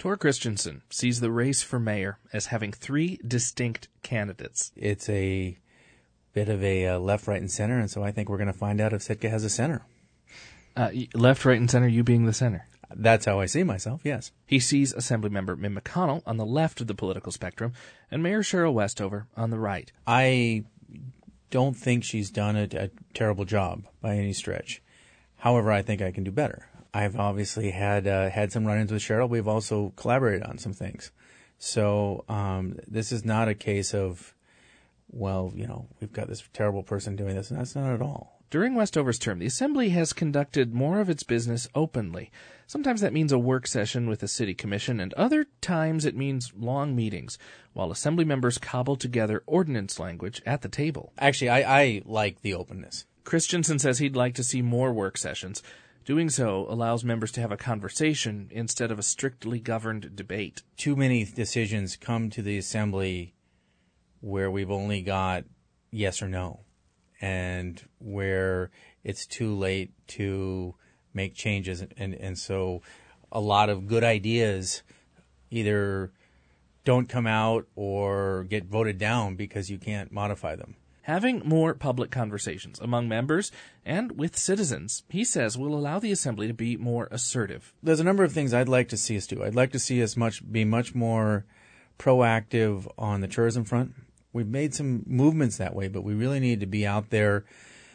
Tor Christensen sees the race for mayor as having three distinct candidates. It's a bit of a left, right, and center, and so I think we're going to find out if Sitka has a center. Left, right, and center, you being the center. That's how I see myself, yes. He sees Assemblymember Mim McConnell on the left of the political spectrum and Mayor Cheryl Westover on the right. I don't think she's done a terrible job by any stretch. However, I think I can do better. I've obviously had some run-ins with Cheryl. We've also collaborated on some things. So this is not a case of, well, we've got this terrible person doing this, and that's not at all. During Westover's term, the Assembly has conducted more of its business openly. Sometimes that means a work session with the City Commission, and other times it means long meetings, while Assembly members cobble together ordinance language at the table. Actually, I like the openness. Christensen says he'd like to see more work sessions. Doing so allows members to have a conversation instead of a strictly governed debate. Too many decisions come to the Assembly where we've only got yes or no, and where it's too late to make changes. And so a lot of good ideas either don't come out or get voted down because you can't modify them. Having more public conversations among members and with citizens, he says, will allow the Assembly to be more assertive. There's a number of things I'd like to see us do. I'd like to see us be much more proactive on the tourism front. We've made some movements that way, but we really need to be out there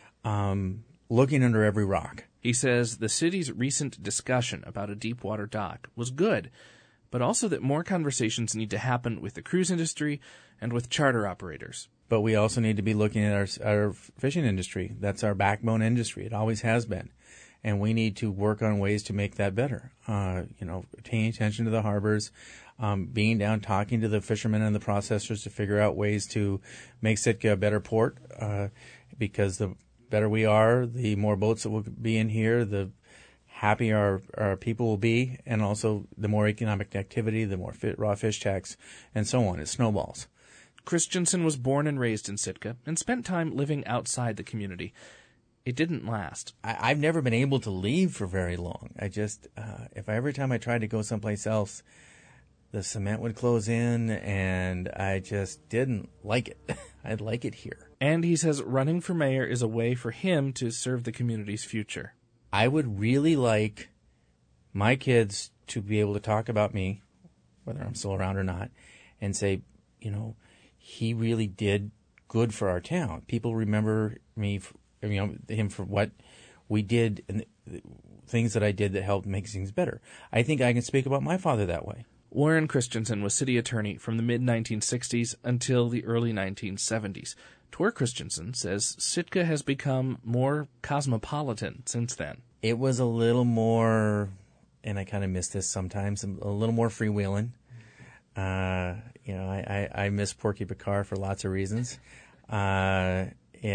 looking under every rock. He says the city's recent discussion about a deep water dock was good, but also that more conversations need to happen with the cruise industry and with charter operators. But we also need to be looking at our fishing industry. That's our backbone industry. It always has been. And we need to work on ways to make that better. Paying attention to the harbors, being down, talking to the fishermen and the processors to figure out ways to make Sitka a better port. Because the better we are, the more boats that will be in here, the happier our people will be, and also the more economic activity, the more raw fish tax, and so on. It snowballs. Christensen was born and raised in Sitka and spent time living outside the community. It didn't last. I've never been able to leave for very long. I just, every time I tried to go someplace else, the cement would close in, and I just didn't like it. I'd like it here. And he says running for mayor is a way for him to serve the community's future. I would really like my kids to be able to talk about me, whether I'm still around or not, and say, he really did good for our town. People remember me, him for what we did and the things that I did that helped make things better. I think I can speak about my father that way. Warren Christensen was city attorney from the mid-1960s until the early 1970s. Tor Christensen says Sitka has become more cosmopolitan since then. It was a little more, and I kind of miss this sometimes, a little more freewheeling. I miss Porky Picard for lots of reasons. And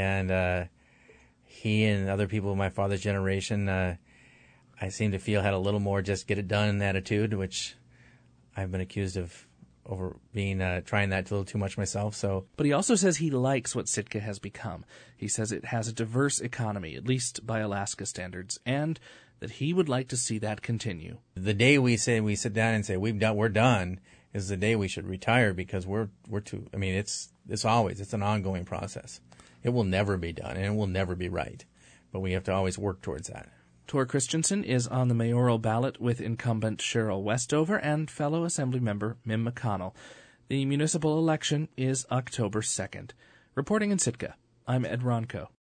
he and other people of my father's generation, I seem to feel had a little more just get it done attitude, which I've been accused of trying that a little too much myself. But he also says he likes what Sitka has become. He says it has a diverse economy, at least by Alaska standards, and that he would like to see that continue. The day we sit down and say we're done is the day we should retire, because we're too. I mean, it's an ongoing process. It will never be done, and it will never be right, but we have to always work towards that. Tor Christensen is on the mayoral ballot with incumbent Cheryl Westover and fellow Assemblymember Mim McConnell. The municipal election is October 2nd. Reporting in Sitka, I'm Ed Ronco.